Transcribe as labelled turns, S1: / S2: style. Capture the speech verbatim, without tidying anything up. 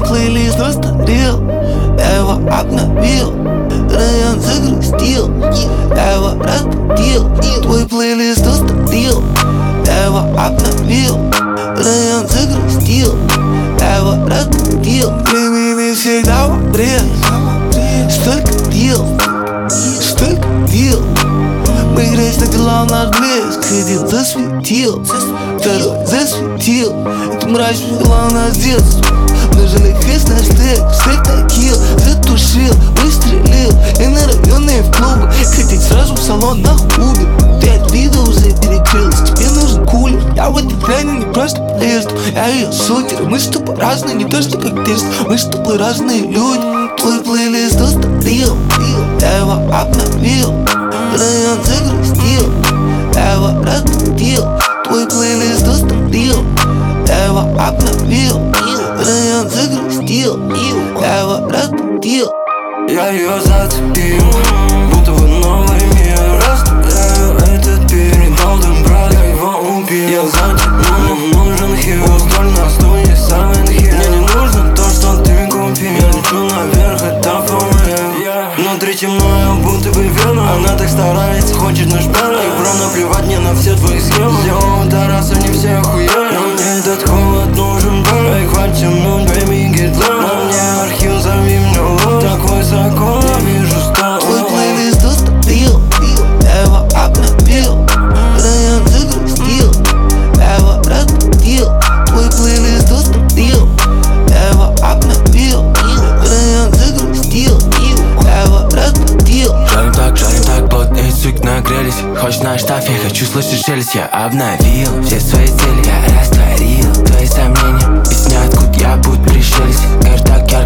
S1: плейлист устарел, я его обновил. Район загрустил, я его разбудил. Твой плейлист устарел, я его обновил. Район загрустил, я его разбудил. Времени всегда в обрез. Столько дел, столько дел. Мы грязь надела наш блеск. Один засветил, второй засветил. Эту мразь вела нас с детства. Мы жили весь наш стек, стек такил. Затушил, выстрелил. И на районе в клубы хотеть сразу в салон на хубе. Пять видов уже перекрылось, тебе нужен кулер. Я в этой грани не просто полезу, я ее сутер. Мы с тобой разные, не то что как тест. Мы с тобой разные люди. Твой плейлист устарел, я его обновил. Район загрустил, я его разбудил. Твой плейлист устарел, я его обновил. Район загрустил, я его разбудил.
S2: Я ее зацепил, будто бы новый мир. Растворяю этот пир, не должен брать, я его убил. Я затяну, нужен хил, столь на студии Silent Hill. Мне не нужно то, что ты купил. Я лечу наверх, это for real. Внутри темно, я будто бы вена. Она так старается, хочет наш бэк. И бро, наплевать мне на все твои схемы. Йоу, да раз они все охуели. Но мне этот холод нужен бэк. Эй, хватит темнуть, baby, get low. На мне архив, зови меня лох. Так высоко, не вижу стол.
S1: Твой плейлист устарел, я его обновил. Район загрустил, я его разбудил. Твой плейлист устарел, я его обновил. Район загрустил, я его разбудил.
S3: Жарим так, жарим так, плотные суки нагрелись. Хочешь на штаф, я хочу слышать шелест. Я обновил все свои цели, я растворил твои сомнения. Из ниоткуда я будто пришелец. Говорю так ярко,